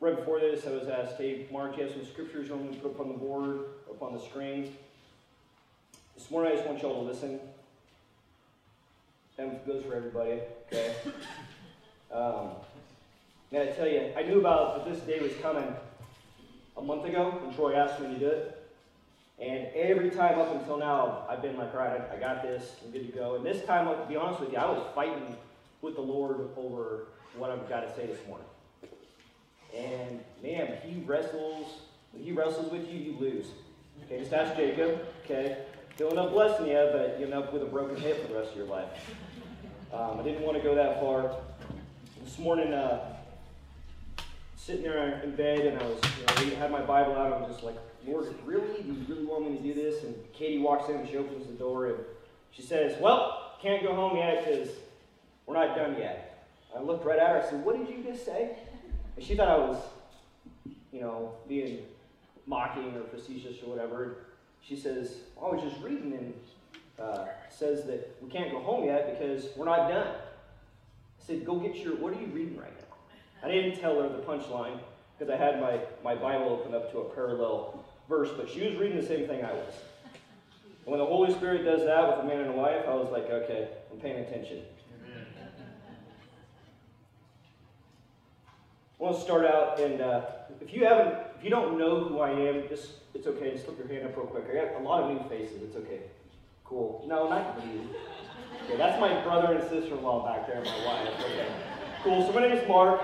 Right before this, I was asked, hey, Mark, do you have some scriptures you want me to put up on the board, up on the screen? This morning, I just want y'all to listen. That goes for everybody, okay? Man, I tell you, I knew about that this day was coming a month ago when Troy asked me to do it. And every time up until now, I've been like, all right, I got this, I'm good to go. And this time, to be honest with you, I was fighting with the Lord over what I've got to say this morning. And man, when he wrestles with you, you lose. Okay, just ask Jacob, okay? He'll end up blessing you, but you'll end up with a broken hip for the rest of your life. I didn't want to go that far. This morning, sitting there in bed, and I was, had my Bible out, and I was just like, Lord, really? Do you really want me to do this? And Katie walks in, and she opens the door, and she says, well, can't go home yet, because we're not done yet. I looked right at her, I said, what did you just say? And she thought I was, being mocking or facetious or whatever. She says, I was just reading, and says that we can't go home yet because we're not done. I said, go get what are you reading right now? I didn't tell her the punchline because I had my Bible open up to a parallel verse, but she was reading the same thing I was. And when the Holy Spirit does that with a man and a wife, I was like, okay, I'm paying attention. Amen. I want to start out, and if you don't know who I am, it's okay. Just flip your hand up real quick. I got a lot of new faces. It's okay. Cool. No, not you. Okay, that's my brother and sister-in-law back there, and my wife. Okay. Cool. So my name is Mark.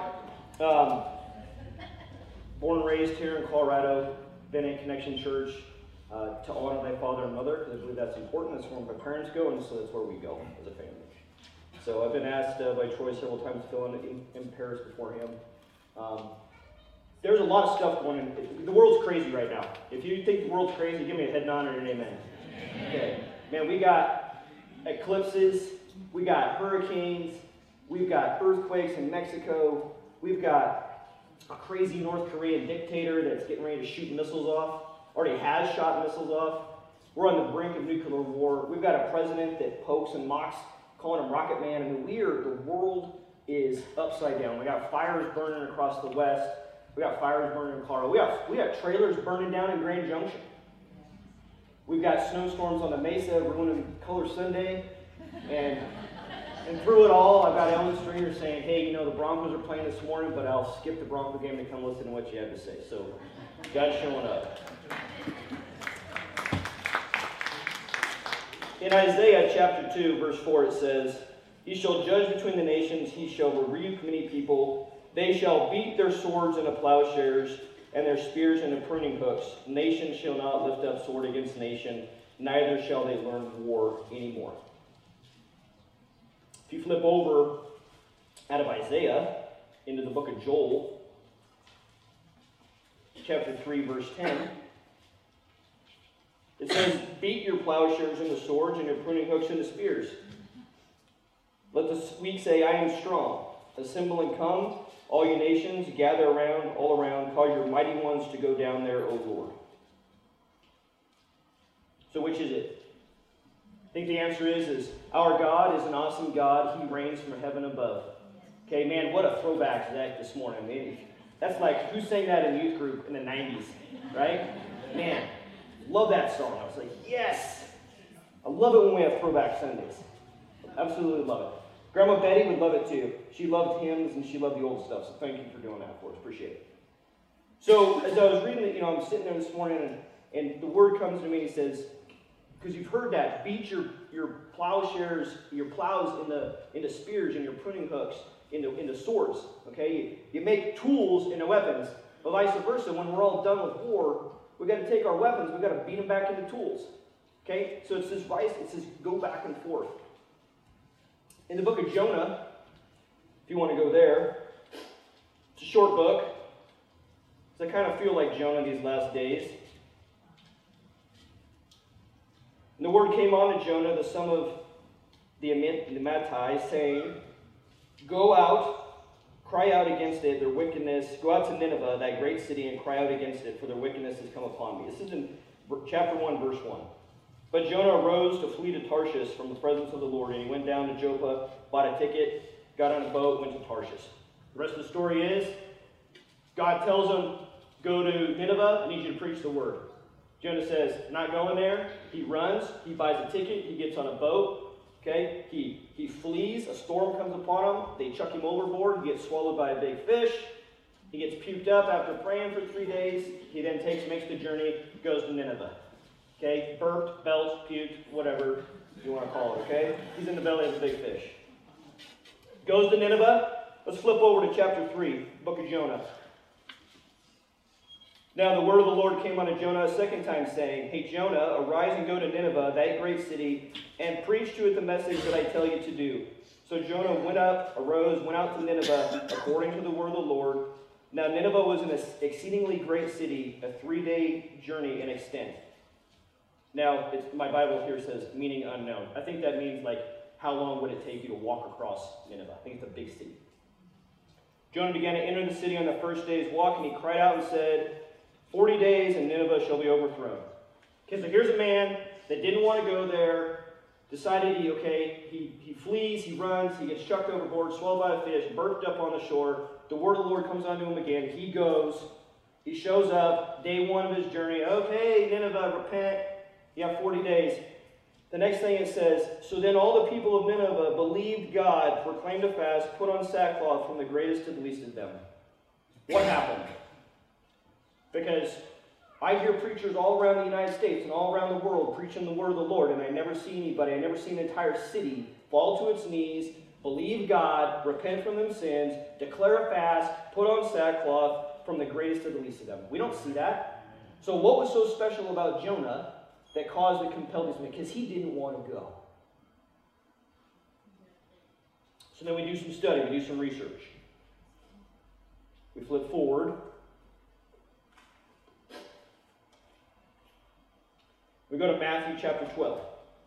Born and raised here in Colorado. Been in Connection Church to honor my father and mother, because I believe that's important. That's where my parents go, and so that's where we go as a family. So I've been asked by Troy several times to fill in Paris before him. There's a lot of stuff going on. The world's crazy right now. If you think the world's crazy, give me a head nod or an amen. Okay. Man, we got eclipses. We got hurricanes. We've got earthquakes in Mexico. We've got a crazy North Korean dictator that's getting ready to shoot missiles off. Already has shot missiles off. We're on the brink of nuclear war. We've got a president that pokes and mocks, calling him Rocket Man. I mean, the world is upside down. We got fires burning across the west. We got fires burning in Colorado. We got trailers burning down in Grand Junction. We've got snowstorms on the Mesa ruining Color Sunday. And through it all, I've got Ellen Stringer saying, hey, the Broncos are playing this morning, but I'll skip the Bronco game to come listen to what you have to say. So, God's showing up. In Isaiah chapter 2, verse 4, it says, he shall judge between the nations, he shall rebuke many people. They shall beat their swords into plowshares, and their spears into pruning hooks. Nation shall not lift up sword against nation, neither shall they learn war anymore. If you flip over out of Isaiah into the book of Joel, chapter 3, verse 10, it says, beat your plowshares into swords and your pruning hooks into spears. Let the weak say, I am strong. Assemble and come, all you nations, gather around, all around, call your mighty ones to go down there, O Lord. So which is it? I think the answer is our God is an awesome God. He reigns from heaven above. Okay, man, what a throwback to that this morning. Man, that's like, who sang that in youth group in the 90s, right? Man, love that song. I was like, yes! I love it when we have throwback Sundays. Absolutely love it. Grandma Betty would love it too. She loved hymns and she loved the old stuff, so thank you for doing that for us. Appreciate it. So, as I was reading it, I'm sitting there this morning and the word comes to me and he says, because you've heard that, beat your plowshares, your plows into spears and your pruning hooks into swords. Okay, you make tools into weapons, but vice versa. When we're all done with war, we got to take our weapons, we got to beat them back into tools. Okay, so it says go back and forth. In the book of Jonah, if you want to go there, it's a short book. So I kind of feel like Jonah these last days. And the word came on to Jonah, the son of the Amittai, saying, go out, cry out against it, their wickedness. Go out to Nineveh, that great city, and cry out against it, for their wickedness has come upon me. This is in chapter 1, verse 1. But Jonah arose to flee to Tarshish from the presence of the Lord, and he went down to Joppa, bought a ticket, got on a boat, went to Tarshish. The rest of the story is, God tells him, go to Nineveh, I need you to preach the word. Jonah says, not going there. He runs, he buys a ticket, he gets on a boat, okay? He flees, a storm comes upon him, they chuck him overboard, he gets swallowed by a big fish, he gets puked up after praying for 3 days, he then makes the journey, goes to Nineveh. Okay? Burped, belched, puked, whatever you want to call it, okay? He's in the belly of a big fish. Goes to Nineveh. Let's flip over to chapter 3, book of Jonah. Now the word of the Lord came unto Jonah a second time, saying, Hey Jonah, arise and go to Nineveh, that great city, and preach to it the message that I tell you to do. So Jonah arose, went out to Nineveh, according to the word of the Lord. Now Nineveh was an exceedingly great city, a 3-day journey in extent. Now, my Bible here says, meaning unknown. I think that means, like, how long would it take you to walk across Nineveh? I think it's a big city. Jonah began to enter the city on the first day's walk, and he cried out and said, 40 days and Nineveh shall be overthrown. Okay, so here's a man that didn't want to go there, decided he flees, he runs, he gets chucked overboard, swallowed by a fish, burped up on the shore. The word of the Lord comes unto him again. He goes, he shows up, day 1 of his journey. Okay, Nineveh, repent. You have 40 days. The next thing it says, so then all the people of Nineveh believed God, proclaimed a fast, put on sackcloth from the greatest to the least of them. What happened? Because I hear preachers all around the United States and all around the world preaching the word of the Lord, and I never see an entire city fall to its knees, believe God, repent from them sins, declare a fast, put on sackcloth from the greatest to the least of them. We don't see that. So what was so special about Jonah that caused the compelled him? Because he didn't want to go. So then we do some study, we do some research. We flip forward. We go to Matthew chapter 12.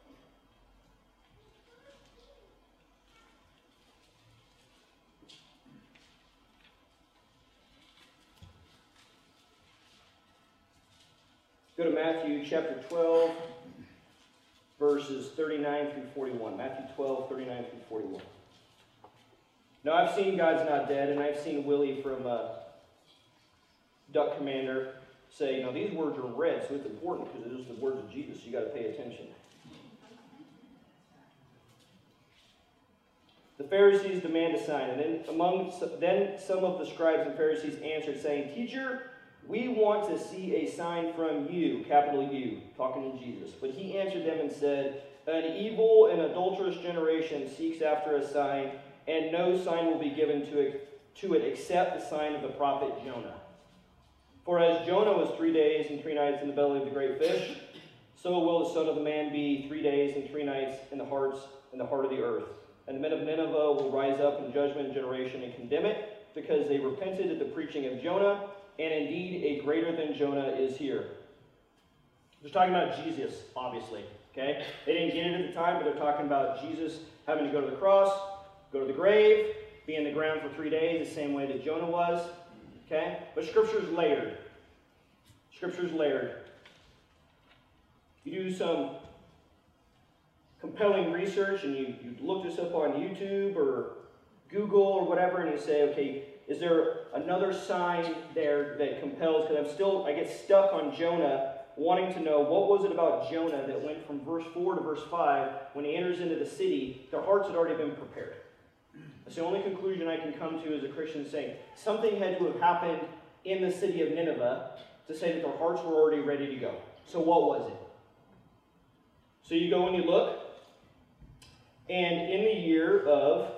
Go to Matthew chapter 12, verses 39 through 41. Matthew 12, 39 through 41. Now, I've seen God's Not Dead, and I've seen Willie from Duck Commander say, these words are red, so it's important because it is the words of Jesus. So you got to pay attention. The Pharisees demand a sign, and then some of the scribes and Pharisees answered, saying, Teacher, we want to see a sign from you, capital U, talking to Jesus. But he answered them and said, An evil and adulterous generation seeks after a sign, and no sign will be given to it except the sign of the prophet Jonah. For as Jonah was 3 days and 3 nights in the belly of the great fish, so will the Son of the Man be 3 days and 3 nights in the heart of the earth. And the men of Nineveh will rise up in judgment generation and condemn it, because they repented at the preaching of Jonah, and indeed a greater than Jonah is here. They're talking about Jesus, obviously. Okay? They didn't get it at the time, but they're talking about Jesus having to go to the cross, go to the grave, be in the ground for 3 days, the same way that Jonah was. Okay? But Scripture's layered. Scripture's layered. You do some compelling research and you look this up on YouTube or Google or whatever, and you say, okay, is there another sign there that compels? Because I get stuck on Jonah, wanting to know what was it about Jonah that went from verse 4 to verse 5, when he enters into the city, their hearts had already been prepared. That's the only conclusion I can come to as a Christian, saying something had to have happened in the city of Nineveh to say that their hearts were already ready to go. So what was it? So you go and you look, and in the year of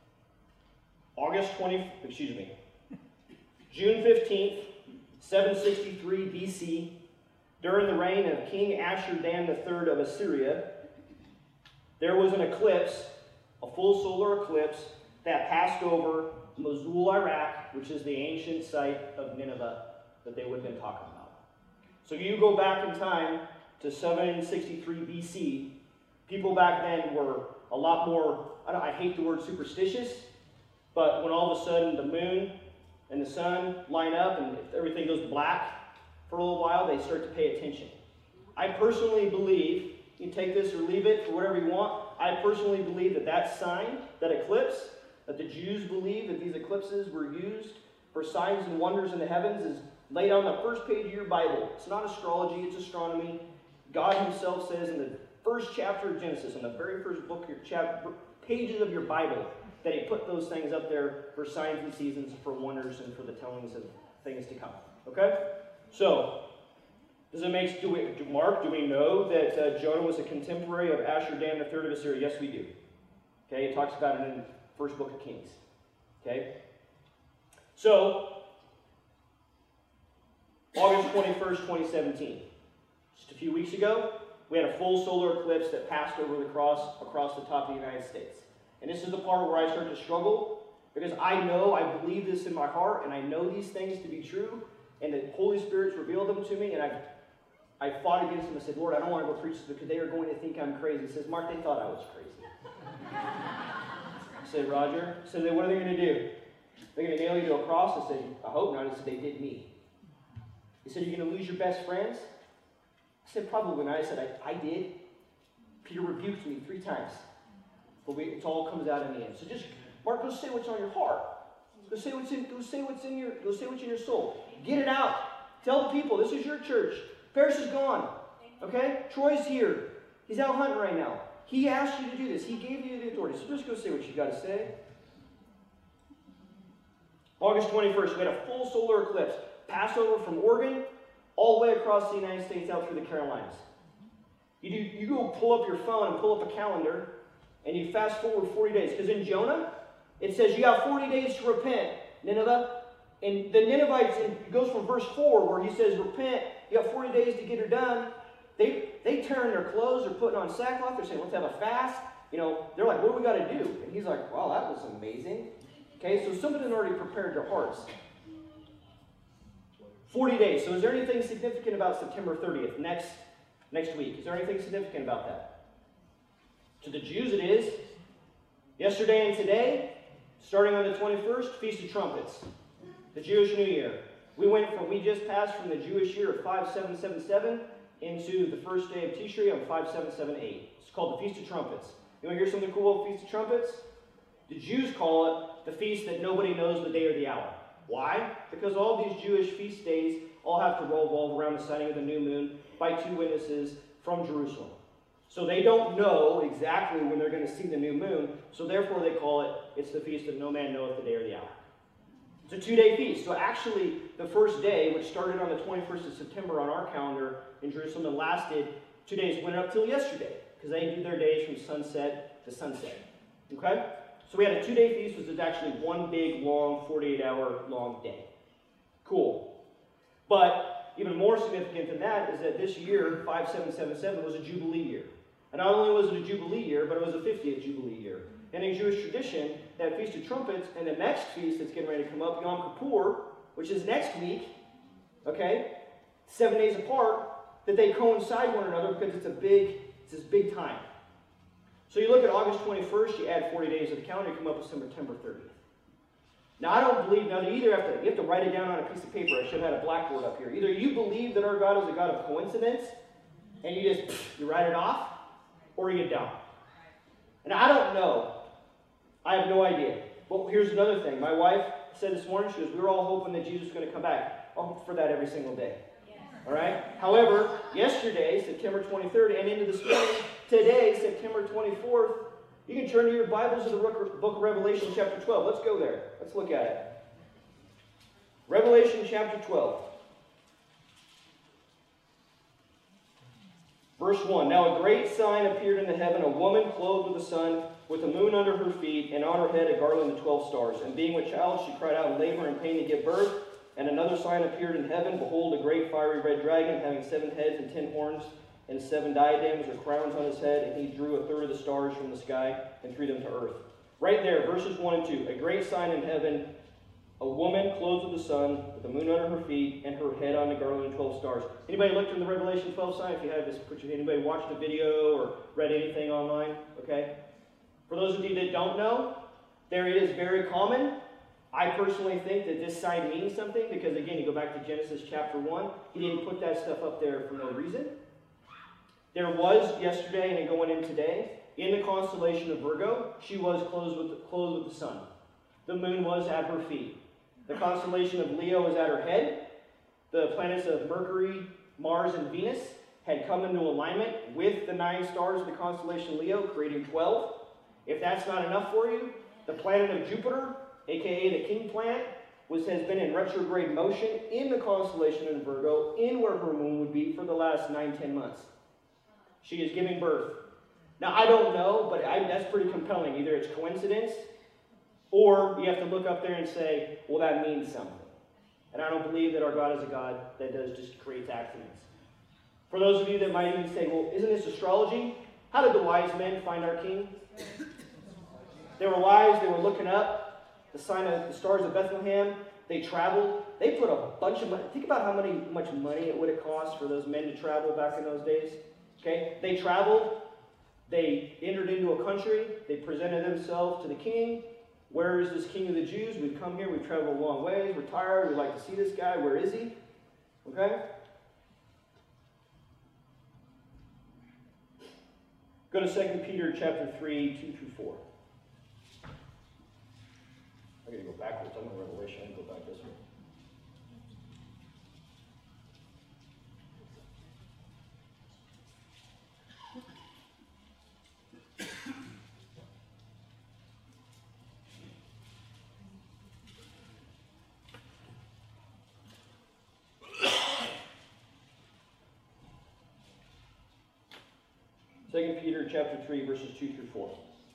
June 15th, 763 BC, during the reign of King Ashur-dan III of Assyria, there was an eclipse, a full solar eclipse, that passed over Mosul, Iraq, which is the ancient site of Nineveh that they would have been talking about. So you go back in time to 763 BC, people back then were a lot more, I hate the word superstitious, but when all of a sudden the moon and the sun line up and everything goes black for a little while, they start to pay attention. I personally believe, you take this or leave it for whatever you want, I personally believe that sign, that eclipse, that the Jews believe that these eclipses were used for signs and wonders in the heavens is laid on the first page of your Bible. It's not astrology, it's astronomy. God himself says in the first chapter of Genesis, in the very first book, pages of your Bible, that he put those things up there for signs and seasons, for wonders, and for the tellings of things to come. Okay? So, does it make, do we know that Jonah was a contemporary of Ashur-Dan III of Assyria? Yes, we do. Okay, it talks about it in the first book of Kings. Okay? So, August 21st, 2017. Just a few weeks ago, we had a full solar eclipse that passed over the cross across the top of the United States. And this is the part where I start to struggle, because I believe this in my heart, and I know these things to be true, and the Holy Spirit's revealed them to me, and I fought against them. I said, Lord, I don't want to go preach this because they are going to think I'm crazy. He says, Mark, they thought I was crazy. I said, Roger. I said, what are they going to do? They're going to nail you to a cross? I said, I hope not. He said, they did me. He said, you're going to lose your best friends? I said, probably not. I said, I did. Peter rebuked me 3 times. But it all comes out in the end. So just, Mark, go say what's on your heart. Go say what's in your soul. Get it out. Tell the people, this is your church. Paris is gone. Okay? Troy's here. He's out hunting right now. He asked you to do this. He gave you the authority. So just go say what you got to say. August 21st, we had a full solar eclipse. Passed over from Oregon all the way across the United States out through the Carolinas. You go pull up your phone and pull up a calendar, and you fast forward 40 days. Because in Jonah, it says you have 40 days to repent, Nineveh. And the Ninevites, it goes from verse 4 where he says, repent, you have 40 days to get her done. They tearing their clothes, they're putting on sackcloth, they're saying, let's have a fast. They're like, what do we got to do? And he's like, wow, that was amazing. Okay, so somebody had already prepared their hearts. 40 days. So is there anything significant about September 30th, next week? Is there anything significant about that? To the Jews it is. Yesterday and today, starting on the 21st, Feast of Trumpets. The Jewish New Year. We just passed from the Jewish year of 5777 into the first day of Tishrei on 5778. It's called the Feast of Trumpets. You want to hear something cool about the Feast of Trumpets? The Jews call it the feast that nobody knows the day or the hour. Why? Because all these Jewish feast days all have to revolve around the sighting of the new moon by 2 witnesses from Jerusalem. So they don't know exactly when they're going to see the new moon, so therefore they call it, it's the feast that no man knoweth the day or the hour. It's a 2-day feast. So actually, the first day, which started on the 21st of September on our calendar in Jerusalem and lasted 2 days, went up till yesterday, because they do their days from sunset to sunset. Okay? So we had a 2-day feast, which was actually one big, long, 48-hour long day. Cool. But even more significant than that is that this year, 5777, was a Jubilee year. And not only was it a Jubilee year, but it was a 50th Jubilee year. And in Jewish tradition, that Feast of Trumpets and the next feast that's getting ready to come up, Yom Kippur, which is next week, okay, 7 days apart, that they coincide one another because it's this big time. So you look at August 21st, you add 40 days of the calendar, you come up with September 30th. Now I don't believe, you have to write it down on a piece of paper. I should have had a blackboard up here. Either you believe that our God is a God of coincidence, and you write it off, or you don't. And I don't know. I have no idea. But here's another thing. My wife said this morning, she goes, we were all hoping that Jesus was going to come back. I'll hope for that every single day. Yes. All right? However, yesterday, September 23rd, and into this morning, today, September 24th, you can turn to your Bibles to the book of Revelation chapter 12. Let's go there. Let's look at it. Revelation chapter 12. Verse 1, Now a great sign appeared in the heaven, a woman clothed with the sun, with the moon under her feet, and on her head a garland of 12 stars. And being with child, she cried out in labor and pain to give birth. And another sign appeared in heaven, behold, a great fiery red dragon, having 7 heads and 10 horns, and 7 diadems or crowns on his head. And he drew a third of the stars from the sky and threw them to earth. Right there, verses 1 and 2, a great sign in heaven, a woman clothed with the sun, with the moon under her feet, and her head on the garland of 12 stars. Anybody looked in the Revelation 12 sign? If you have this, anybody watched a video or read anything online? Okay. For those of you that don't know, there it is very common. I personally think that this sign means something because, again, you go back to Genesis chapter 1. He didn't put that stuff up there for no reason. There was yesterday and going in today, in the constellation of Virgo, she was clothed with the sun. The moon was at her feet. The constellation of Leo is at her head. The planets of Mercury, Mars, and Venus had come into alignment with the 9 stars of the constellation Leo, creating 12. If that's not enough for you, the planet of Jupiter, aka the king planet, has been in retrograde motion in the constellation of Virgo, in where her moon would be for the last 9-10 months. She is giving birth. Now, I don't know, but that's pretty compelling. Either it's coincidence, or you have to look up there and say, well, that means something. And I don't believe that our God is a God that does just creates accidents. For those of you that might even say, well, isn't this astrology? How did the wise men find our king? They were wise. They were looking up the sign of the stars of Bethlehem. They traveled. They put a bunch of money. Think about how much money it would have cost for those men to travel back in those days. Okay? They traveled. They entered into a country. They presented themselves to the king. Where is this king of the Jews? We've come here. We've traveled a long ways. We're tired. We'd like to see this guy. Where is he? Okay? Go to 2 Peter chapter 3, 2 through 4. I gotta go backwards. I'm in Revelation. I can go back this way. Second Peter chapter 3, verses 2 through 4.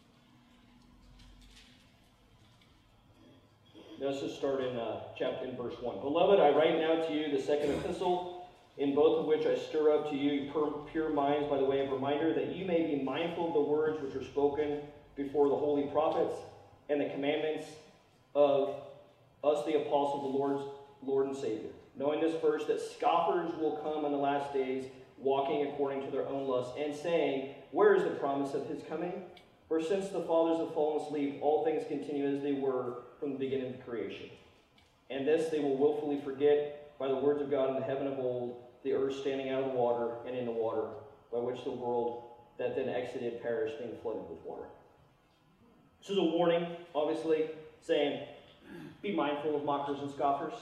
Let's just start in verse 1. Beloved, I write now to you the second epistle, in both of which I stir up to you pure minds by the way of reminder, that you may be mindful of the words which are spoken before the holy prophets, and the commandments of us, the apostles of the Lord's Lord and Savior. Knowing this first, that scoffers will come in the last days, walking according to their own lusts, and saying, where is the promise of his coming? For since the fathers have fallen asleep, all things continue as they were from the beginning of creation. And this they will willfully forget by the words of God in the heaven of old, the earth standing out of the water and in the water, by which the world that then exited perished, being flooded with water. This is a warning, obviously, saying, be mindful of mockers and scoffers.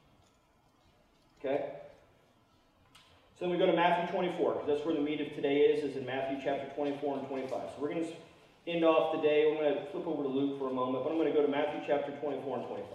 Okay? So then we go to Matthew 24, because that's where the meat of today is in Matthew chapter 24 and 25. So we're going to end off the day. I'm going to flip over to Luke for a moment, but I'm going to go to Matthew chapter 24 and 25.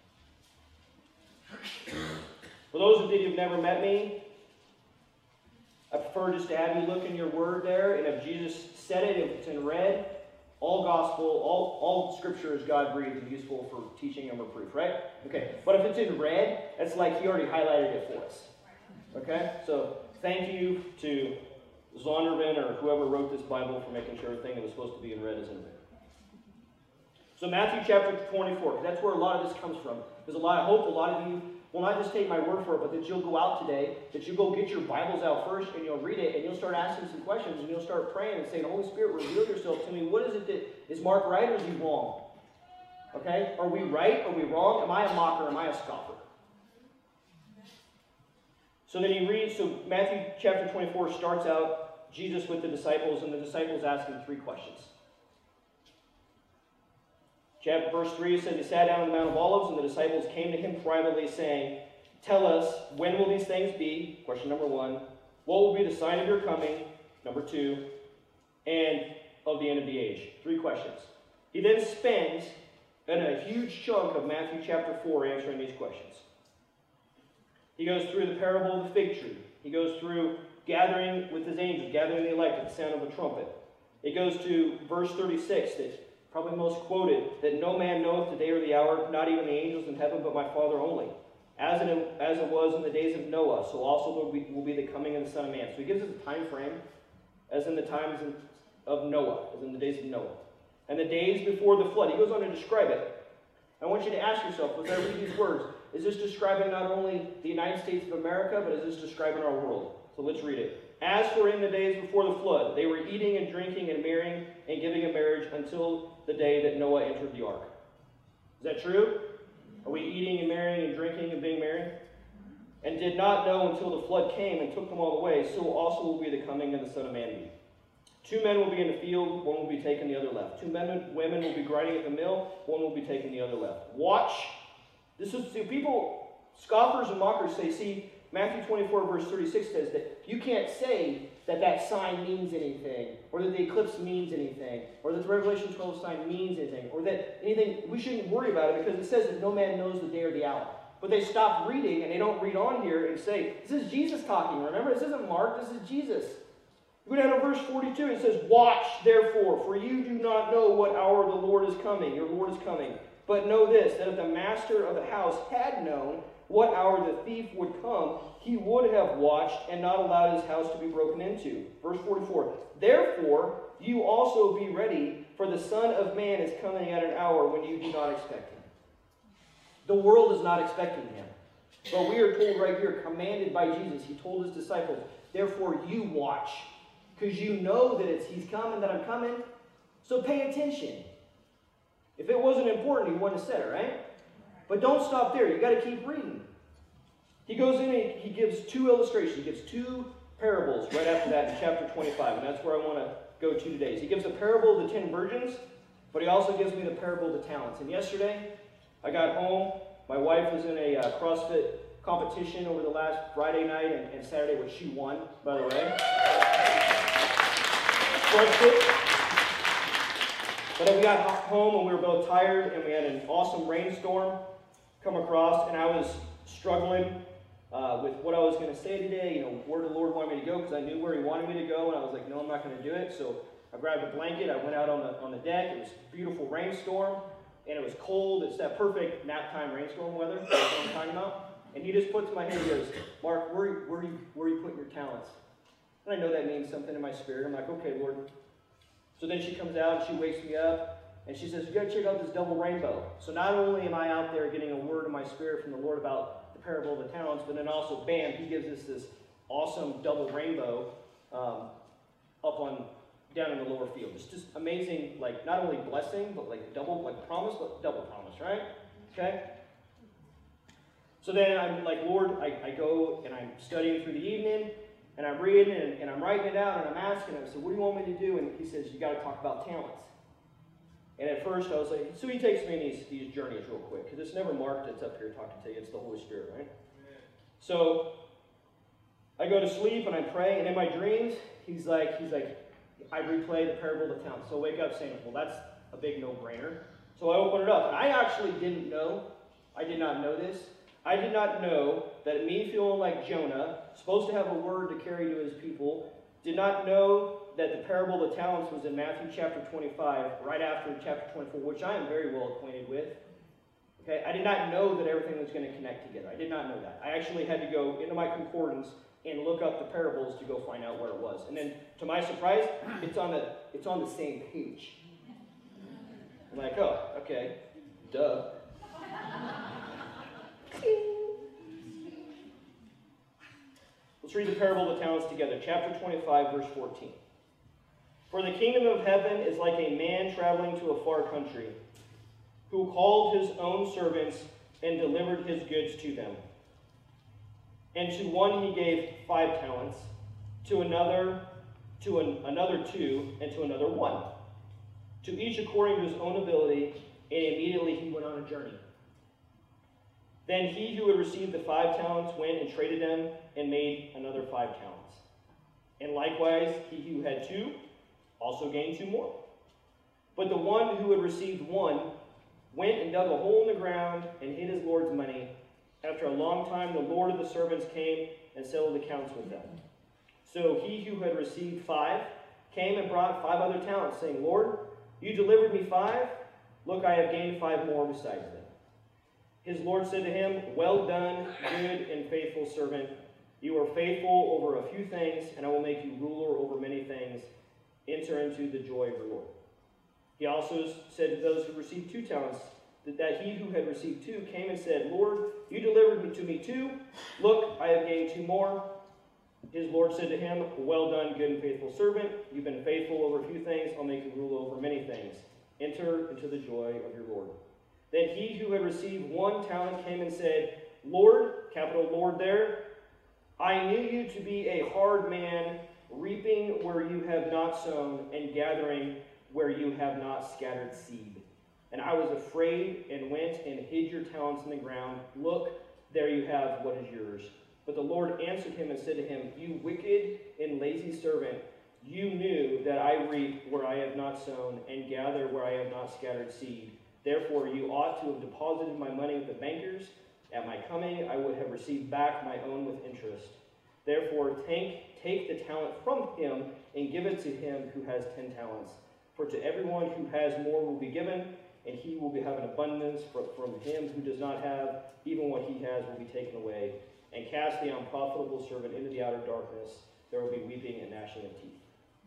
For those of you who've never met me, I prefer just to have you look in your word there, and if Jesus said it, if it's in red, all gospel, all scripture is God-breathed and useful for teaching and reproof, right? Okay, but if it's in red, it's like he already highlighted it for us. Okay, so thank you to Zondervan or whoever wrote this Bible for making sure everything that was supposed to be in red is in red. So Matthew chapter 24, because that's where a lot of this comes from. I hope a lot of you will not just take my word for it, but that you'll go out today, that you go get your Bibles out first, and you'll read it, and you'll start asking some questions, and you'll start praying and saying, Holy Spirit, reveal yourself to me. What is it that, is Mark right or is he wrong? Okay, are we right? Are we wrong? Am I a mocker? Am I a scoffer? So then he reads, so Matthew chapter 24 starts out Jesus with the disciples, and the disciples ask him 3 questions. Verse 3 says, he sat down on the Mount of Olives, and the disciples came to him privately, saying, tell us, when will these things be? Question number 1. What will be the sign of your coming? Number 2. And of the end of the age. 3 questions. He then spends a huge chunk of Matthew chapter 4 answering these questions. He goes through the parable of the fig tree. He goes through gathering with his angels, gathering the elect at the sound of a trumpet. It goes to verse 36, that's probably most quoted, that no man knoweth the day or the hour, not even the angels in heaven, but my Father only. As it was in the days of Noah, so also will be the coming of the Son of Man. So he gives us a time frame, as in the times of Noah, as in the days of Noah. And the days before the flood. He goes on to describe it. I want you to ask yourself, as I read these words, is this describing not only the United States of America, but is this describing our world? So let's read it. As for in the days before the flood, they were eating and drinking and marrying and giving in marriage until the day that Noah entered the ark. Is that true? Are we eating and marrying and drinking and being married? And did not know until the flood came and took them all away, so also will be the coming of the Son of Man be. 2 men will be in the field, one will be taken, the other left. 2 women will be grinding at the mill, one will be taken, the other left. Watch, This is, see, people, scoffers and mockers say, see, Matthew 24 verse 36 says that you can't say that that sign means anything, or that the eclipse means anything, or that the Revelation 12 sign means anything, or that anything, we shouldn't worry about it because it says that no man knows the day or the hour. But they stop reading and they don't read on here and say, this is Jesus talking, remember? This isn't Mark, this is Jesus. Go down to verse 42, it says, watch therefore, for you do not know what hour the Lord is coming, your Lord is coming. But know this, that if the master of the house had known what hour the thief would come, he would have watched and not allowed his house to be broken into. Verse 44, therefore you also be ready, for the Son of Man is coming at an hour when you do not expect him. The world is not expecting him. But we are told right here, commanded by Jesus, he told his disciples, therefore you watch, because you know that he's coming, that I'm coming, so pay attention. If it wasn't important, he wouldn't have said it, right? But don't stop there. You've got to keep reading. He goes in and he gives two illustrations. He gives two parables right after that in chapter 25. And that's where I want to go to today. So he gives the parable of the 10 virgins, but he also gives me the parable of the talents. And yesterday, I got home. My wife was in a CrossFit competition over the last Friday night and Saturday, which she won, by the way. CrossFit. But then we got home and we were both tired and we had an awesome rainstorm come across, and I was struggling with what I was going to say today, where the Lord wanted me to go, because I knew where he wanted me to go, and I was like, no, I'm not going to do it. So I grabbed a blanket, I went out on the deck. It was a beautiful rainstorm, and it was cold. It's that perfect nap time rainstorm weather, that's what I'm talking about. And he just puts my hand, he goes, Mark, where are you putting your talents? And I know that means something in my spirit. I'm like, okay, Lord. So then she comes out and she wakes me up and she says, you got to check out this double rainbow. So not only am I out there getting a word in my spirit from the Lord about the parable of the talents, but then also, bam, he gives us this awesome double rainbow down in the lower field. It's just amazing, like not only blessing, but like double, like promise, but double promise, right? Okay? So then I'm like, Lord, I go and I'm studying through the evening. And I'm reading and I'm writing it out and I'm asking him, I said, what do you want me to do? And he says, you got to talk about talents. And at first I was like, so he takes me in these journeys real quick, because it's never Mark that's up here talking to you, it's the Holy Spirit, right? Amen. So I go to sleep and I pray, and in my dreams, he's like, I replay the parable of the talents. So I wake up saying, well, that's a big no-brainer. So I open it up, and I actually didn't know, I did not know this. I did not know that me feeling like Jonah, supposed to have a word to carry to his people, did not know that the parable of the talents was in Matthew chapter 25, right after chapter 24, which I am very well acquainted with. Okay, I did not know that everything was going to connect together. I did not know that. I actually had to go into my concordance and look up the parables to go find out where it was. And then, to my surprise, it's on the same page. I'm like, oh, okay, duh. Let's read the parable of the talents together. Chapter 25, verse 14. For the kingdom of heaven is like a man traveling to a far country, who called his own servants and delivered his goods to them. And to one he gave 5 talents, to another 2, and to another 1. To each according to his own ability, and immediately he went on a journey. Then he who had received the 5 talents went and traded them and made another 5 talents. And likewise, he who had 2 also gained 2 more. But the one who had received 1 went and dug a hole in the ground and hid his Lord's money. After a long time, the Lord of the servants came and settled accounts with them. So he who had received 5 came and brought 5 other talents, saying, Lord, you delivered me 5. Look, I have gained 5 more besides them. His Lord said to him, well done, good and faithful servant. You are faithful over a few things, and I will make you ruler over many things. Enter into the joy of your Lord. He also said to those who received 2 talents, that he who had received 2 came and said, Lord, you delivered to me 2. Look, I have gained 2 more. His Lord said to him, well done, good and faithful servant. You've been faithful over a few things. I'll make you rule over many things. Enter into the joy of your Lord. Then he who had received 1 talent came and said, Lord, capital Lord there, I knew you to be a hard man, reaping where you have not sown, and gathering where you have not scattered seed. And I was afraid and went and hid your talents in the ground. Look, there you have what is yours. But the Lord answered him and said to him, You wicked and lazy servant, you knew that I reap where I have not sown, and gather where I have not scattered seed. Therefore you ought to have deposited my money with the bankers. At my coming I would have received back my own with interest. Therefore take the talent from him and give it to him who has 10 talents. For to everyone who has more will be given, and he will have an abundance. From him who does not have, even what he has will be taken away. And cast the unprofitable servant into the outer darkness. There will be weeping and gnashing of teeth.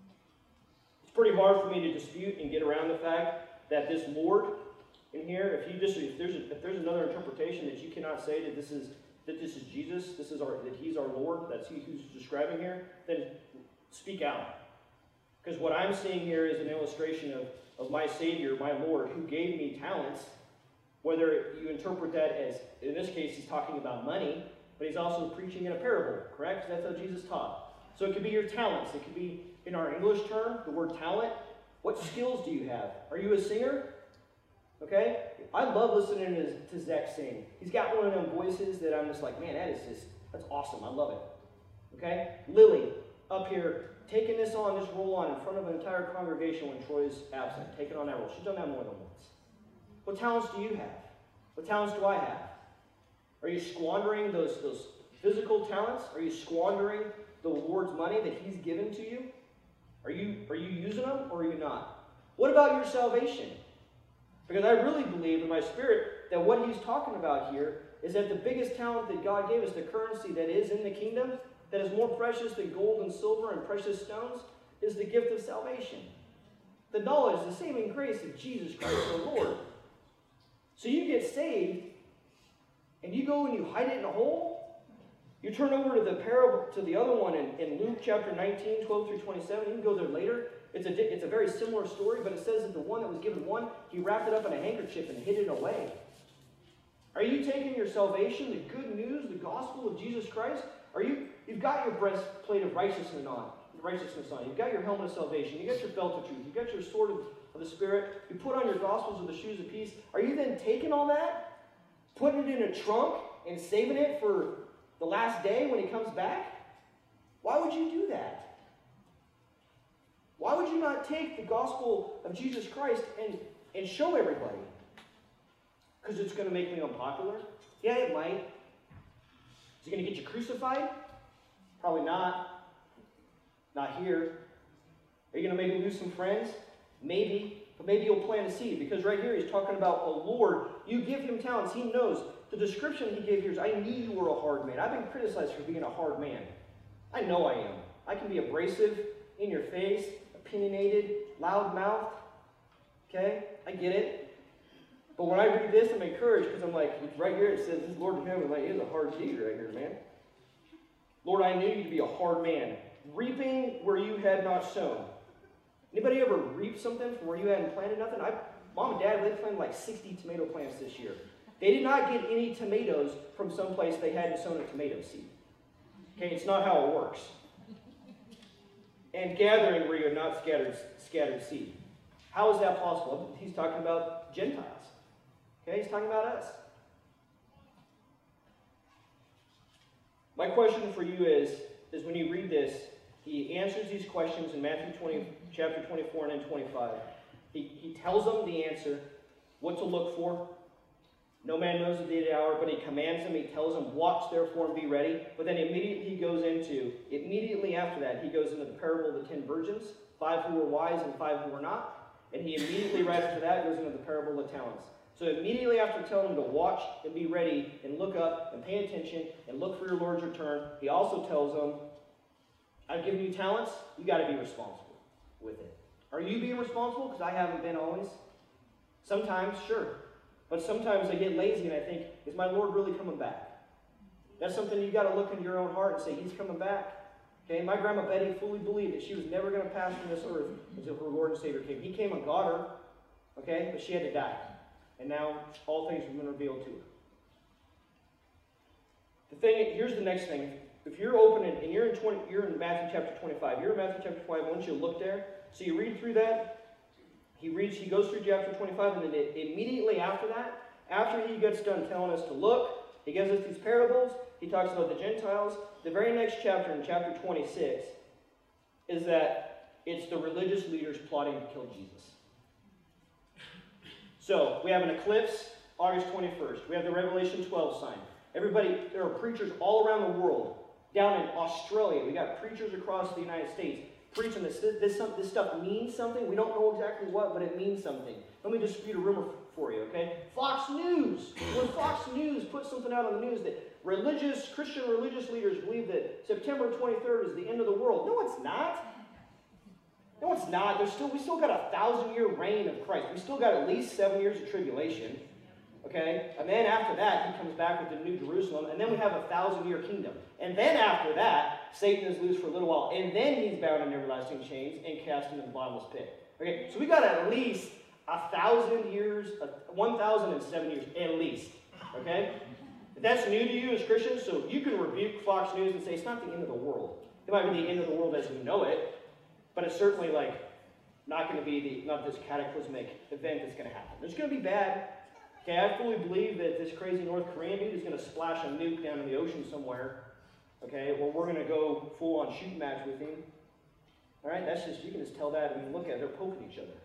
It's pretty hard for me to dispute and get around the fact that this Lord in here, if there's another interpretation that you cannot say that this is Jesus, that he's our Lord, that's who's describing here, then speak out. Because what I'm seeing here is an illustration of my Savior, my Lord, who gave me talents. Whether you interpret that as, in this case, he's talking about money, but he's also preaching in a parable, correct? That's how Jesus taught. So it could be your talents. It could be, in our English term, the word talent. What skills do you have? Are you a singer? Okay? I love listening to Zach sing. He's got one of them voices that I'm just like, man, that's awesome. I love it. Okay? Lily, up here, taking this role on in front of an entire congregation when Troy's absent. Taking on that role. She's done that more than once. What talents do you have? What talents do I have? Are you squandering those physical talents? Are you squandering the Lord's money that he's given to you? Are you using them or are you not? What about your salvation? Because I really believe in my spirit that what he's talking about here is that the biggest talent that God gave us, the currency that is in the kingdom, that is more precious than gold and silver and precious stones, is the gift of salvation. The knowledge, the saving grace of Jesus Christ the Lord. So you get saved, and you go and you hide it in a hole. You turn over to the parable, to the other one in Luke chapter 19, 12 through 27. You can go there later. It's a very similar story, but it says that the one that was given one, he wrapped it up in a handkerchief and hid it away. Are you taking your salvation, the good news, the gospel of Jesus Christ? You've got your breastplate of righteousness on. You've got your helmet of salvation. You got your belt of truth. You've got your sword of the Spirit. You put on your gospels of the shoes of peace. Are you then taking all that, putting it in a trunk, and saving it for the last day when he comes back? Why would you do that? Why would you not take the gospel of Jesus Christ and show everybody? Because it's going to make me unpopular? Yeah, it might. Is it going to get you crucified? Probably not. Not here. Are you going to maybe lose some friends? Maybe. But maybe you'll plant a seed. Because right here he's talking about a Lord. You give him talents. He knows. The description he gave here is, I knew you were a hard man. I've been criticized for being a hard man. I know I am. I can be abrasive, in your face, opinionated, loud-mouthed. Okay? I get it. But when I read this, I'm encouraged because I'm like, right here it says, this Lord in heaven, like, it is a hard deed right here, man. Lord, I knew you to be a hard man, reaping where you had not sown. Anybody ever reap something from where you hadn't planted nothing? Mom and Dad, they planted like 60 tomato plants this year. They did not get any tomatoes from someplace they hadn't sown a tomato seed. Okay, it's not how it works. And gathering where you had not scattered seed. How is that possible? He's talking about Gentiles. Okay, he's talking about us. My question for you is when you read this, he answers these questions in Matthew 20, chapter 24 and then 25. He tells them the answer, what to look for. No man knows the day or the hour, but he commands them, he tells them, watch therefore and be ready. But then immediately after that, he goes into the parable of the 10 virgins, 5 who were wise and 5 who were not. And he immediately right after that goes into the parable of the talents. So immediately after telling them to watch and be ready and look up and pay attention and look for your Lord's return, he also tells them, I've given you talents, you got to be responsible with it. Are you being responsible? Because I haven't been always. Sometimes, sure. But sometimes I get lazy and I think, is my Lord really coming back? That's something you got to look into your own heart and say, he's coming back. Okay, my grandma Betty fully believed that she was never going to pass from this earth until her Lord and Savior came. He came and got her, okay, but she had to die. And now all things have been revealed to her. Here's the next thing. If you're open and you're in Matthew chapter 25, you're in Matthew chapter 25, once you look there, so you read through that, He goes through chapter 25, and then immediately after that, after he gets done telling us to look, he gives us these parables, he talks about the Gentiles. The very next chapter, in chapter 26, is that it's the religious leaders plotting to kill Jesus. So, we have an eclipse, August 21st. We have the Revelation 12 sign. There are preachers all around the world. Down in Australia, we got preachers across the United States preaching this stuff means something. We don't know exactly what, but it means something. Let me just read a rumor for you, okay? Fox News. When Fox News puts something out on the news that Christian religious leaders believe that September 23rd is the end of the world. No, it's not. No, it's not. We still got a 1,000-year reign of Christ. We still got at least 7 years of tribulation. Okay? And then after that, he comes back with the New Jerusalem, and then we have a 1,000-year kingdom. And then after that, Satan is loose for a little while, and then he's bound in everlasting chains and cast into the bottomless pit. Okay? So we got at least 1,000 years, 1,007 years, at least. Okay? If that's new to you as Christians, so you can rebuke Fox News and say it's not the end of the world. It might be the end of the world as we know it, but it's certainly not going to be not this cataclysmic event that's going to happen. It's going to be bad. Okay, I fully believe that this crazy North Korean dude is going to splash a nuke down in the ocean somewhere. Okay, or we're going to go full-on shoot match with him. All right, you can just tell that. I mean, look at it, they're poking each other.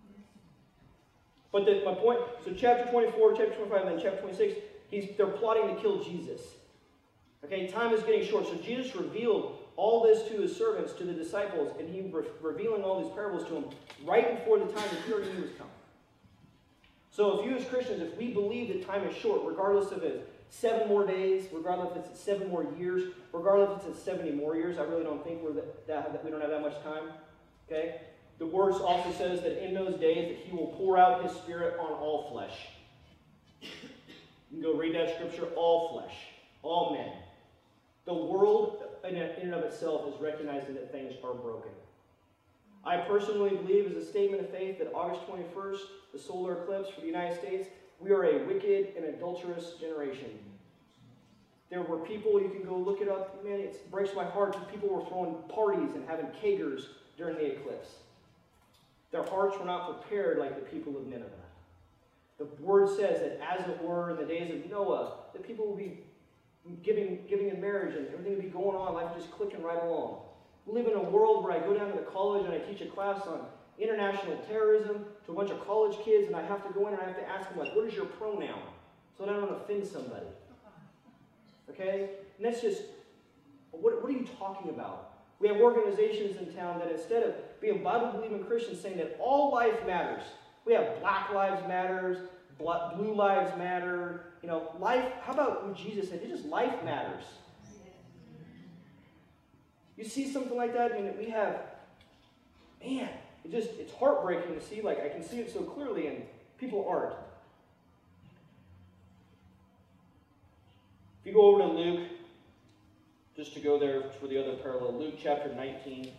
But my point, so chapter 24, chapter 25, and then chapter 26, they're plotting to kill Jesus. Okay, time is getting short. So Jesus revealed all this to his servants, to the disciples, and he revealing all these parables to them right before the time that he already knew was coming. So if you as Christians, if we believe that time is short, regardless if it's 7 more days, regardless if it's 7 more years, regardless if it's 70 more years, I really don't think we don't have that much time. Okay? The Word also says that in those days that he will pour out his Spirit on all flesh. You can go read that scripture, all flesh, all men. The world in and of itself is recognizing that things are broken. I personally believe, as a statement of faith, that August 21st, the solar eclipse for the United States, we are a wicked and adulterous generation. There were people, you can go look it up, man, it breaks my heart that people were throwing parties and having kegers during the eclipse. Their hearts were not prepared like the people of Nineveh. The Word says that, as it were in the days of Noah, that people will be giving in marriage and everything will be going on, life just clicking right along. We live in a world where I go down to the college and I teach a class on international terrorism to a bunch of college kids, and I have to go in and I have to ask them, what is your pronoun? So that I don't offend somebody. Okay? And that's just, what are you talking about? We have organizations in town that instead of being Bible-believing Christians saying that all life matters, we have Black Lives Matters, Blue Lives Matter, life, how about when Jesus said, life matters? You see something like that, we have, it's heartbreaking to see, I can see it so clearly, and people aren't. If you go over to Luke, just to go there for the other parallel, Luke chapter 19.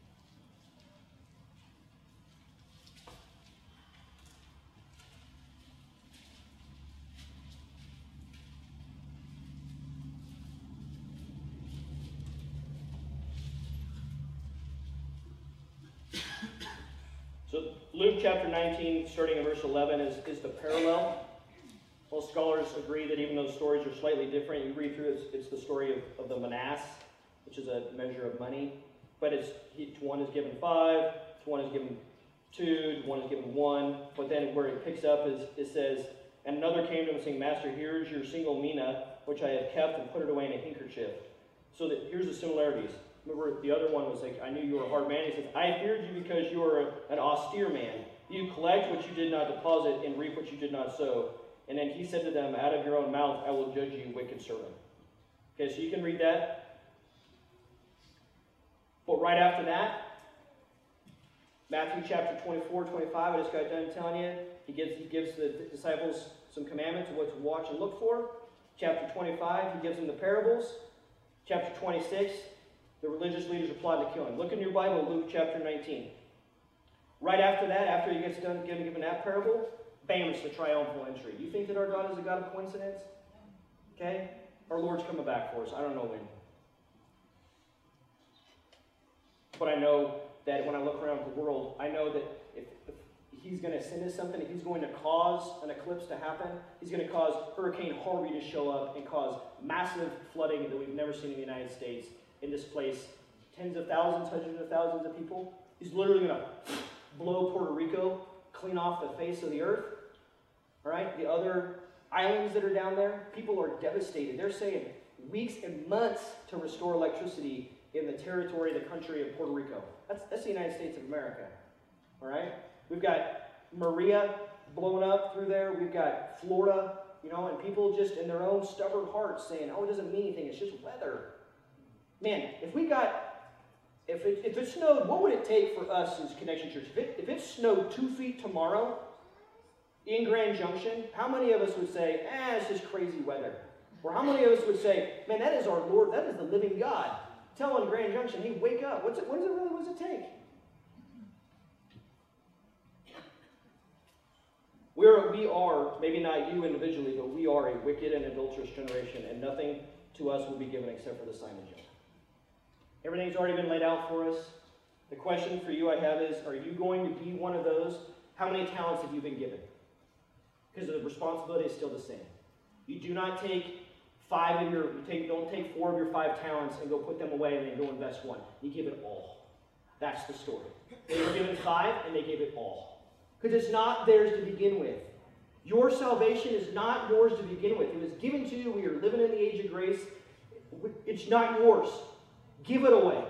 So Luke chapter 19, starting in verse 11, is the parallel. Most scholars agree that even though the stories are slightly different, you read through it's the story of the manas, which is a measure of money. But to one is given 5, to one is given 2, to one is given 1. But then where it picks up is it says, and another came to him saying, Master, here is your single mina, which I have kept and put it away in a handkerchief. So that here's the similarities. Remember, the other one was like, I knew you were a hard man. He says, I feared you because you are an austere man. You collect what you did not deposit and reap what you did not sow. And then he said to them, out of your own mouth I will judge you, wicked servant. Okay, so you can read that. But right after that, Matthew chapter 24, 25, I just got done telling you, he gives the disciples some commandments of what to watch and look for. Chapter 25, he gives them the parables. Chapter 26, the religious leaders are plotting to kill him. Look in your Bible, Luke chapter 19. Right after that, after he gets done giving that parable, bam, it's the triumphal entry. You think that our God is a God of coincidence? Okay? Our Lord's coming back for us. I don't know when. But I know that when I look around the world, I know that if he's going to send us something. He's going to cause an eclipse to happen. He's going to cause Hurricane Harvey to show up and cause massive flooding that we've never seen in the United States and displace tens of thousands, hundreds of thousands of people. He's literally going to blow Puerto Rico clean off the face of the earth. All right? The other islands that are down there, people are devastated. They're saying weeks and months to restore electricity in the territory, the country of Puerto Rico. That's the United States of America. All right? We've got Maria blowing up through there. We've got Florida, and people just in their own stubborn hearts saying, oh, it doesn't mean anything. It's just weather. Man, if it snowed, what would it take for us as Connection Church? If it snowed 2 feet tomorrow in Grand Junction, how many of us would say, it's just crazy weather? Or how many of us would say, man, that is our Lord, that is the living God, telling Grand Junction, hey, wake up. What does it take? We are, maybe not you individually, but we are a wicked and adulterous generation, and nothing to us will be given except for the sign of Jonah. Everything's already been laid out for us. The question for you I have is, are you going to be one of those? How many talents have you been given? Because the responsibility is still the same. You do not take don't take 4 of your 5 talents and go put them away and then go invest 1. You give it all. That's the story. They were given 5 and they gave it all. Because it's not theirs to begin with. Your salvation is not yours to begin with. It was given to you. We are living in the age of grace. It's not yours. Give it away.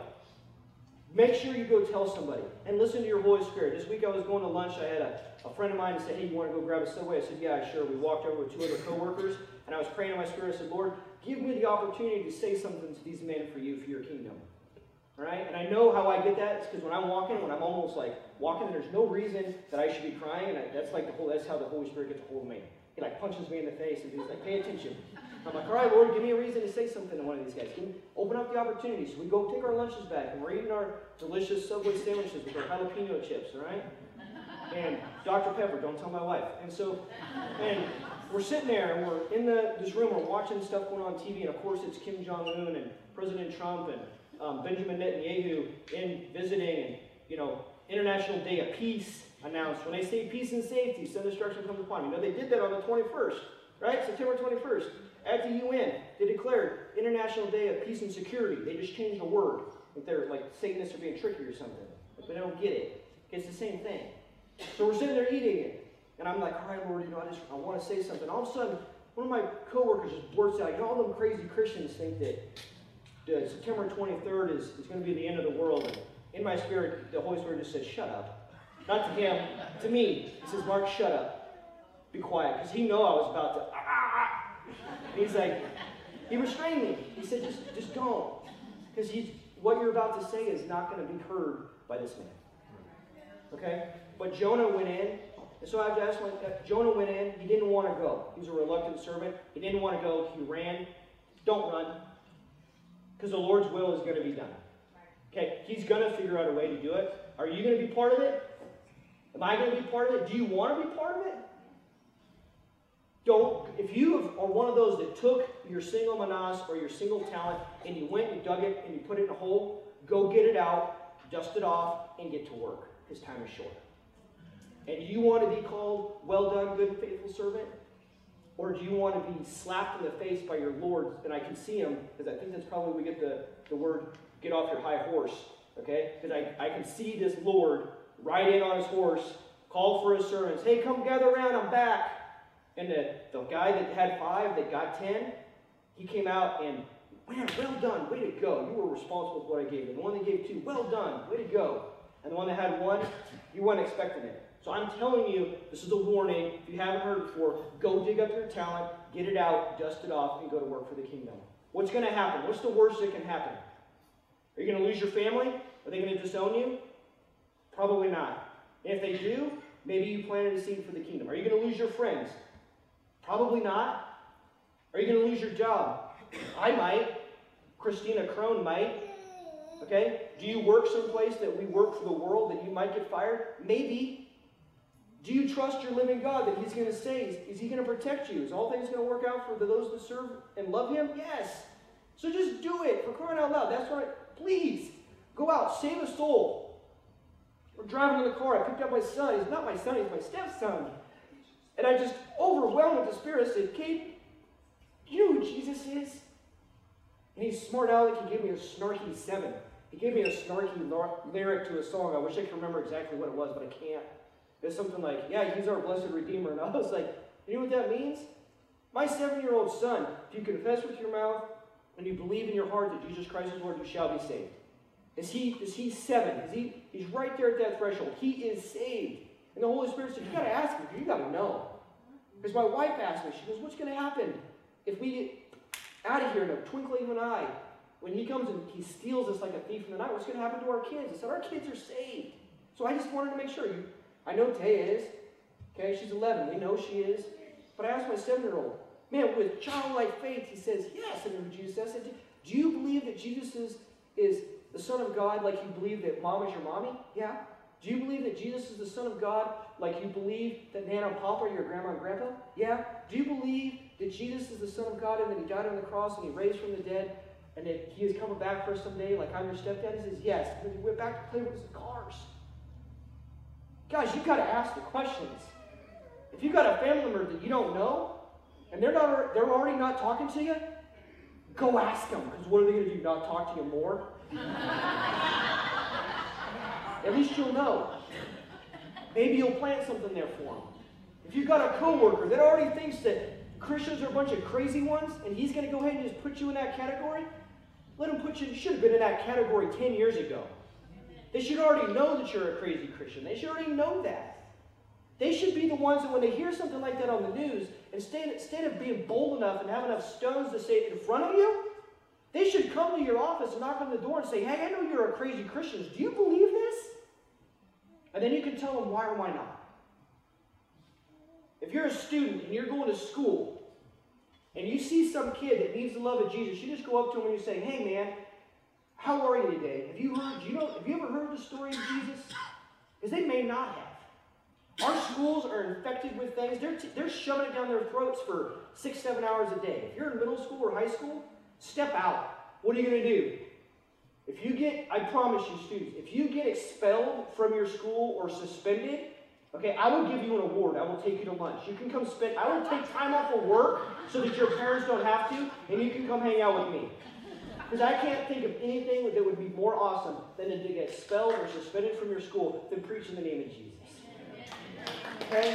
Make sure you go tell somebody. And listen to your Holy Spirit. This week I was going to lunch. I had a friend of mine who said, hey, you want to go grab a Subway? I said, yeah, sure. We walked over with 2 other co-workers. And I was praying in my spirit. I said, Lord, give me the opportunity to say something to these men for you, for your kingdom. All right? And I know how I get that. It's because when I'm I'm almost like walking, and there's no reason that I should be crying. And that's how the Holy Spirit gets a hold of me. He punches me in the face and he's like, pay attention. I'm like, all right, Lord, give me a reason to say something to one of these guys. Open up the opportunity. So we go take our lunches back, and we're eating our delicious Subway sandwiches with our jalapeno chips, all right? And Dr. Pepper, don't tell my wife. And we're sitting there, and we're in this room, we're watching stuff going on TV, and of course it's Kim Jong-un and President Trump and Benjamin Netanyahu in visiting, and, International Day of Peace announced. When they say peace and safety, some destruction comes upon you. They did that on the 21st, right? September 21st. At the UN, they declared International Day of Peace and Security. They just changed a word. If they're like Satanists are being tricky or something. But they don't get it. It's the same thing. So we're sitting there eating it. And I'm like, all right, Lord, I want to say something. All of a sudden, one of my coworkers just blurts out, all them crazy Christians think that September 23rd is going to be the end of the world. And in my spirit, the Holy Spirit just said, shut up. Not to him, to me. He says, Mark, shut up. Be quiet. Because he knew I was about to, He's like, he restrained me. He said, just don't. Because what you're about to say is not going to be heard by this man. Okay? But Jonah went in. And so I have to ask myself, Jonah went in. He didn't want to go. He was a reluctant servant. He didn't want to go. He ran. Don't run. Because the Lord's will is going to be done. Okay? He's going to figure out a way to do it. Are you going to be part of it? Am I going to be part of it? Do you want to be part of it? If you are one of those that took your single manas or your single talent and you went and dug it and you put it in a hole, go get it out, dust it off, and get to work. His time is short. And do you want to be called, well done, good and faithful servant? Or do you want to be slapped in the face by your Lord? And I can see him, because I think that's probably where we get the word, get off your high horse. Okay? Because I can see this Lord ride in on his horse, call for his servants. Hey, come gather around, I'm back. And the guy that had 5, that got 10, he came out and, man, well done, way to go. You were responsible for what I gave you. The one that gave 2, well done, way to go. And the one that had 1, you weren't expecting it. So I'm telling you, this is a warning. If you haven't heard it before, go dig up your talent, get it out, dust it off, and go to work for the kingdom. What's going to happen? What's the worst that can happen? Are you going to lose your family? Are they going to disown you? Probably not. And if they do, maybe you planted a seed for the kingdom. Are you going to lose your friends? Probably not. Are you going to lose your job? I might. Christina Crone might. Okay? Do you work someplace that we work for the world that you might get fired? Maybe. Do you trust your living God that he's going to say, is he going to protect you? Is all things going to work out for those that serve and love him? Yes. So just do it for crying out loud. That's right. Please, go out. Save a soul. We're driving in the car. I picked up my son. He's not my son. He's my stepson. And I just overwhelmed with the Spirit. I said, Kate, you know who Jesus is? And he's smart aleck. He gave me a snarky 7. He gave me a snarky lyric to a song. I wish I could remember exactly what it was, but I can't. It's something like, yeah, he's our blessed Redeemer. And I was like, you know what that means? My 7-year-old son, if you confess with your mouth and you believe in your heart that Jesus Christ is Lord, you shall be saved. Is he 7? He's right there at that threshold. He is saved. And the Holy Spirit said, you got to ask him. You got to know. Because my wife asked me, she goes, what's going to happen if we get out of here in a twinkling of an eye? When he comes and he steals us like a thief in the night, what's going to happen to our kids? I said, our kids are saved. So I just wanted to make sure. I know Taya is. Okay, she's 11. We know she is. But I asked my 7-year-old, man, with childlike faith, he says, yes, I know who Jesus is. I said, do you believe that Jesus is the Son of God like you believe that Mom is your mommy? Yeah. Do you believe that Jesus is the Son of God like you believe that Nana and Papa are your grandma and grandpa? Yeah. Do you believe that Jesus is the Son of God and that he died on the cross and he raised from the dead and that he is coming back for us someday like I'm your stepdad? He says, yes. And then he went back to play with his cars. Guys, you've got to ask the questions. If you've got a family member that you don't know and they're already not talking to you, go ask them. Because what are they going to do? Not talk to you more? At least you'll know. Maybe you'll plant something there for them. If you've got a coworker that already thinks that Christians are a bunch of crazy ones, and he's going to go ahead and just put you in that category, let him put you. You should have been in that category 10 years ago. They should already know that you're a crazy Christian. They should already know that. They should be the ones that when they hear something like that on the news, instead of being bold enough and have enough stones to say it in front of you, they should come to your office and knock on the door and say, hey, I know you're a crazy Christian. Do you believe this? And then you can tell them why or why not. If you're a student and you're going to school and you see some kid that needs the love of Jesus, you just go up to him and you say, hey man, how are you today? Have you ever heard the story of Jesus? Because they may not have. Our schools are infected with things. They're shoving it down their throats for 6-7 hours a day. If you're in middle school or high school, step out. What are you going to do? I promise you, students, if you get expelled from your school or suspended, okay, I will give you an award. I will take you to lunch. You can come I will take time off of work so that your parents don't have to, and you can come hang out with me. Because I can't think of anything that would be more awesome than to get expelled or suspended from your school than preach in the name of Jesus. Okay?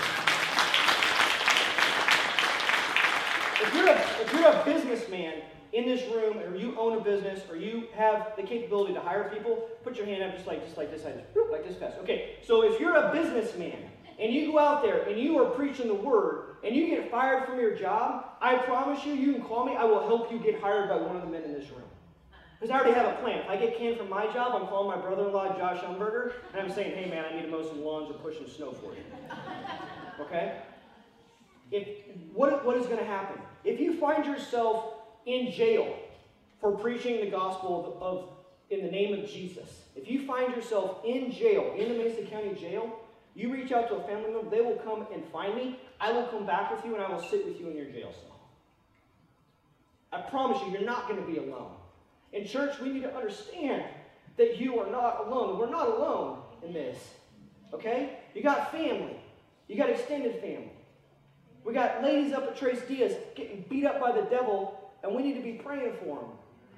If you're a businessman in this room, or you own a business, or you have the capability to hire people, put your hand up just like this, like this fast. Okay, so if you're a businessman, and you go out there, and you are preaching the word, and you get fired from your job, I promise you, you can call me, I will help you get hired by one of the men in this room. Because I already have a plan. If I get canned from my job, I'm calling my brother-in-law, Josh Umberger, and I'm saying, hey man, I need to mow some lawns or push some snow for you. Okay? What is going to happen? If you find yourself in jail for preaching the gospel in the name of Jesus, if you find yourself in jail, in the Mesa County Jail, you reach out to a family member, they will come and find me, I will come back with you, and I will sit with you in your jail cell. I promise you, you're not going to be alone. In church, we need to understand that you are not alone. We're not alone in this. Okay? You got family. You got extended family. We got ladies up at Trace Diaz getting beat up by the devil, and we need to be praying for them.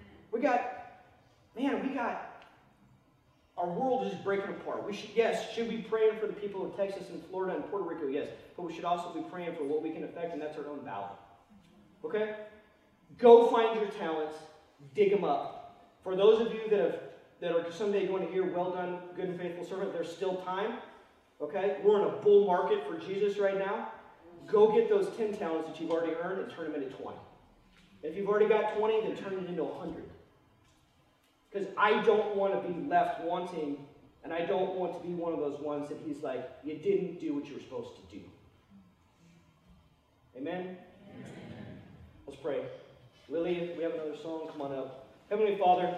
Our world is breaking apart. Should we be praying for the people of Texas and Florida and Puerto Rico? Yes. But we should also be praying for what we can affect, and that's our own ballot. Okay? Go find your talents. Dig them up. For those of you that are someday going to hear, well done, good and faithful servant, there's still time. Okay? We're in a bull market for Jesus right now. Go get those 10 talents that you've already earned and turn them into 20. If you've already got 20, then turn it into 100. Because I don't want to be left wanting, and I don't want to be one of those ones that he's like, you didn't do what you were supposed to do. Amen? Amen. Let's pray. Lily, we have another song. Come on up. Heavenly Father,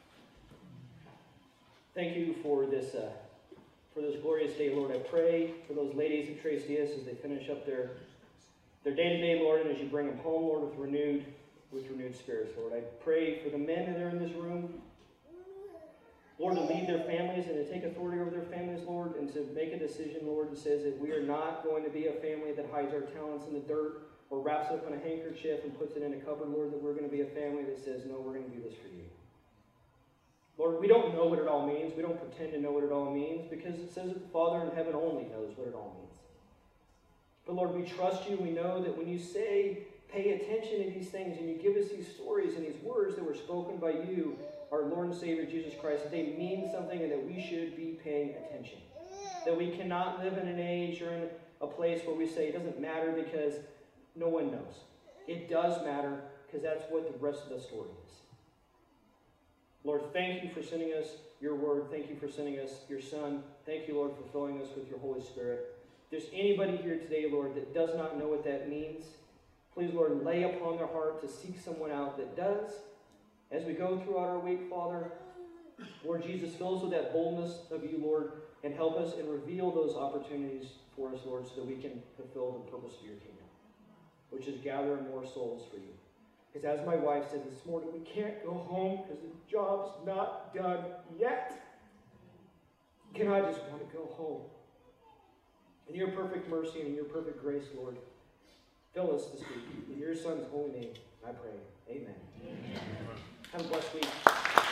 thank you for this glorious day, Lord. I pray for those ladies at Trace Diaz as they finish up their day-to-day, Lord, and as you bring them home, Lord, with renewed spirits, Lord. I pray for the men that are in this room. Lord, to lead their families and to take authority over their families, Lord, and to make a decision, Lord, that says that we are not going to be a family that hides our talents in the dirt or wraps it up in a handkerchief and puts it in a cupboard, Lord, that we're going to be a family that says, no, we're going to do this for you. Lord, we don't know what it all means. We don't pretend to know what it all means because it says that the Father in heaven only knows what it all means. But Lord, we trust you. We know that when you say, pay attention to these things, and you give us these stories and these words that were spoken by you, our Lord and Savior Jesus Christ, that they mean something and that we should be paying attention. That we cannot live in an age or in a place where we say it doesn't matter because no one knows. It does matter because that's what the rest of the story is. Lord, thank you for sending us your word. Thank you for sending us your Son. Thank you, Lord, for filling us with your Holy Spirit. If there's anybody here today, Lord, that does not know what that means, please, Lord, lay upon their heart to seek someone out that does. As we go throughout our week, Father, Lord Jesus, fill us with that boldness of you, Lord, and help us and reveal those opportunities for us, Lord, so that we can fulfill the purpose of your kingdom, which is gathering more souls for you. Because as my wife said this morning, we can't go home because the job's not done yet. And I just want to go home. In your perfect mercy and in your perfect grace, Lord, fill us this week. In your Son's holy name, I pray. Amen. Have a blessed week.